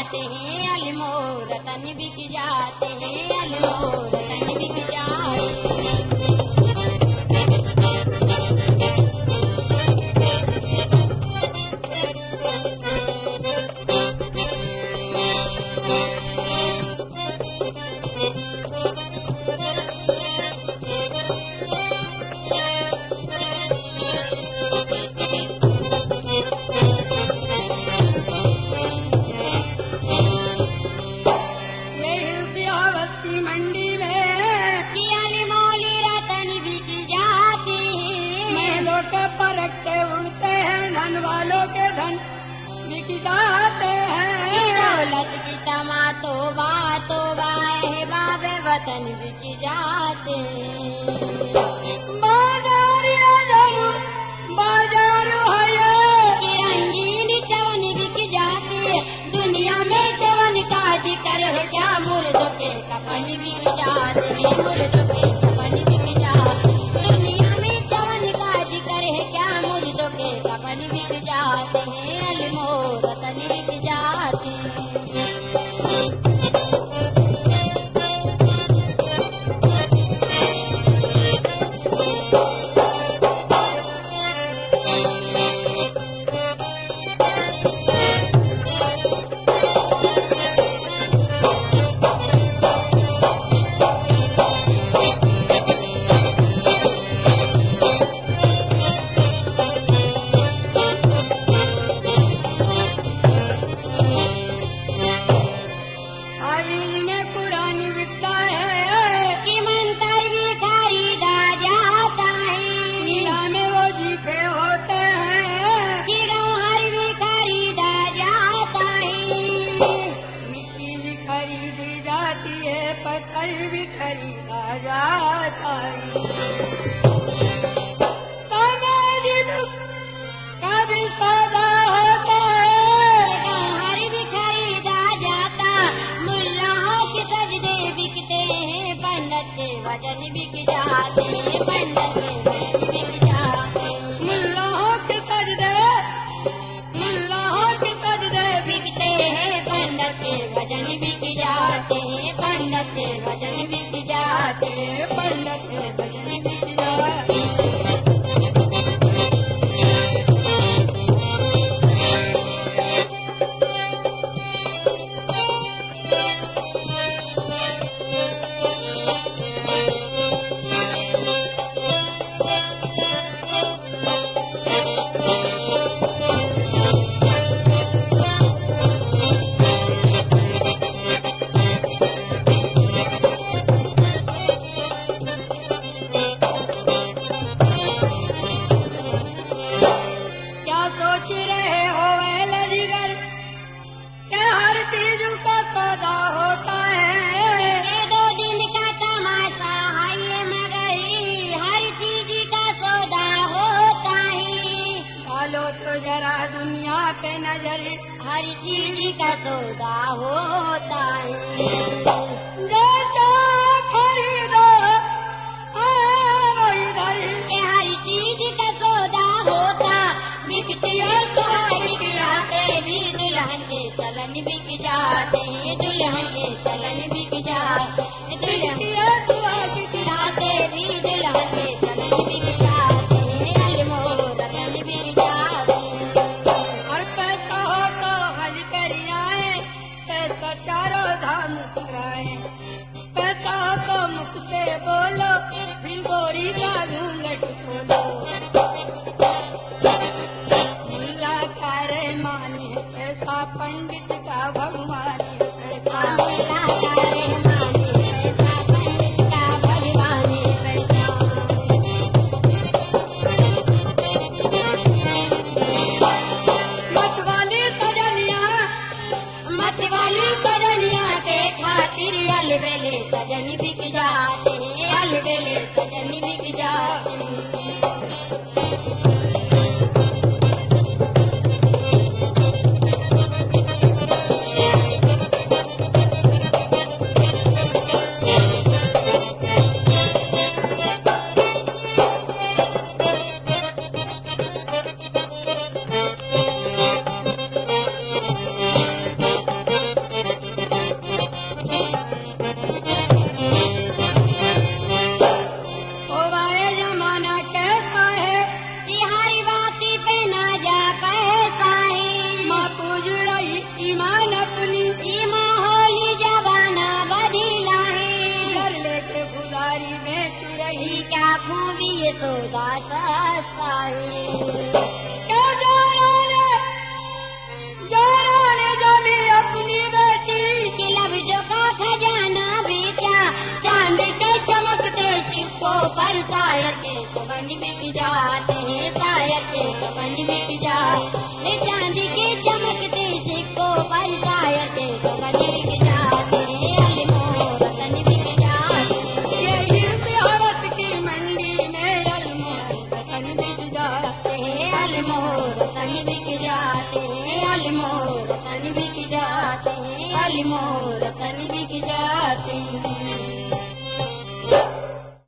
जाते हैं, अनमोल रतन बिक जाते हैं, अनमोल रतन बिक जाते। जाते हैं दौलत की तमा तोबा तोबा है बाबे वतन बिक जाते। बाजार बाजार की रंगीन चवन बिक जाती, दुनिया में चवन का जिक्र है क्या, मुर्दों के कफन बिक जाते हैं, मुर्दों के कफन बिक जाते। दुनिया में चवन का जिक्र है क्या, मुर्दों के कफन बिक जाते हैं, अनमोल रतन बिक जाते हैं। पत्थर भी खरीदा जाता है, कभी सौदा होता है, गौहर भी खरीदा जाता, मुल्लाहों के सजदे बिकते हैं, पंडित के वजन बिक जाते हैं, पंडित के वजन बिक जाते हैं। मुल्लाहों के सजदे बिकते हैं, पंडित के वजन बिक जाते हैं, पंडित के वजन बिक जाते हैं, पंडित के वजन बिक जाते। सोच रहे हो वह लजीगर के हर चीज का सौदा होता है, ये 2 दिन का तमाशा है ये मगर हर चीज का सौदा होता है। डालो तो जरा दुनिया पे नजर, हर चीज का सौदा होता है। जैसा खरीदो वही इधर, हर चीज का सौदा होता, बिकती है बिक जाते भी, दुल्हन के चलन बिक जाते हैं, दुल्हन के चलन बिक जाते, दुल्हन बिक जाते भी, दुल्हन के चलन बिक जाते हैं, अनमोल रतन बिक जाते हैं। और पैसा हो तो हज कर आए, पैसा चारों धाम कराए, पैसा हो तो मुख से बोलो, फिर गोरी का घूंघट खोलो। माने पैसा पंडित का भगवान, पैसा मेरा करे माने पैसा पंडित का भगवान, पैसा मतवाली सजनिया के खातिर अलबेले सजन बिक जाते हैं, अलबेले सजन बिक जाते हैं। सौदा सस्ता है। जारा ने जमी अपनी बेची, कि लफ्जों का खजाना बेचा, चांद के चमकते सिक्कों पर शायर के सुगंध बिक जाते हैं, शायर के सुगंध बिक जाते, चांदी के चमकते सिक्कों पर शायर के सुगंध बिक जाते हैं, अनमोल रतन बिक जाते हैं। ये हिर्स हवस की मंडी में अनमोल रतन बिक जाते हैं, अनमोल रतन बिक जाते हैं, अनमोल रतन बिक जाते हैं, अनमोल रतन बिक जाते हैं।